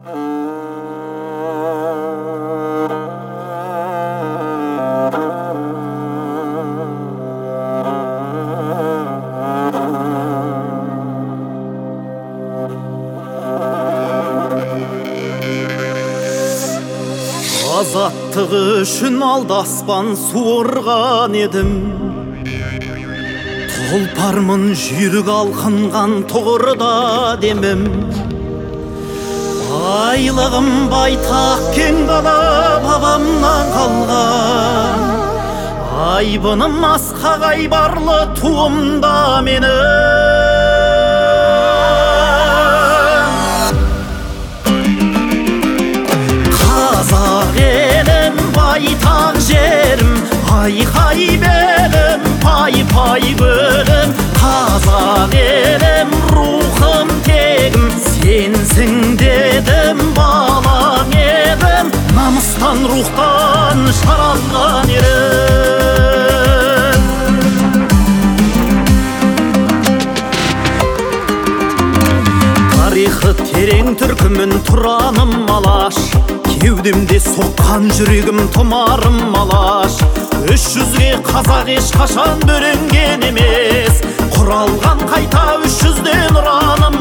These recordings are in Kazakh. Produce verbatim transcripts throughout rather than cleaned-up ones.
Азаттық үшін алдаспан суырған едім, тұлпармын жүйрік алқынған тұғырда демім. Айлығым байтақ кең дала бабамнан қалған, айбыным асқақ айбарлы туымда менің. Байтақ жерім, айқай белім, пай-пай бөлім. Қазақ елім, рухым тегім, сенсің дедім, балаң едім. Намыстан, рухтан жаралған ерім. Тарихы терең түркімін тұраным алаш, кеудемде соққан жүрегім тұмарым алаш. Үш жүзге қазақ ешқашан бөлінген емес, құралған қайта үш жүзден ұраным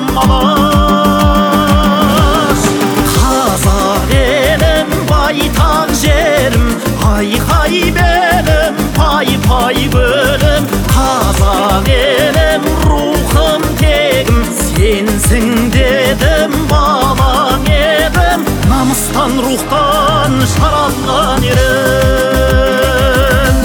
алаш. Қазақ елім, байтақ жерім, айқай белім, пай-пай бөлім. Қазақ елім, рухым тегім, сенсің дедім, балаң едім. Намыстан, рухтан жаралған ерім.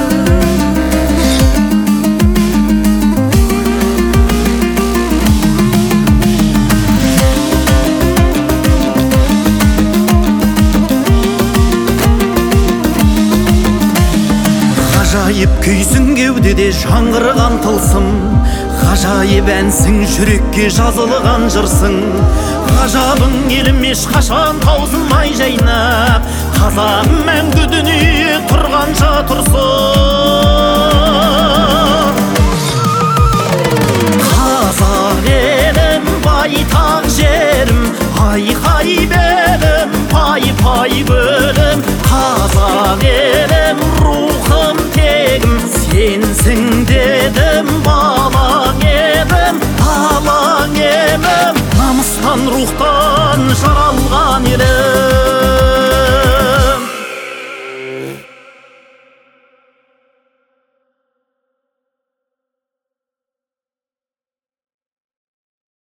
Ғажайып күйсің кеудеде жаңғырған тылсым, ғажайып әнсің жүрекке жазылған жырсың. Ғажабың елім ешқашан таусылмай жайнап, қазағым мәңгі дүние тұрғанша тұрсын. Қазақ елім, байтақ жерім, айқай белім, пай-пай бөлім. Қазақ елім, рухым тегім, сенсің дедім, балаң едім, балаң емім. Намыстан, рухтан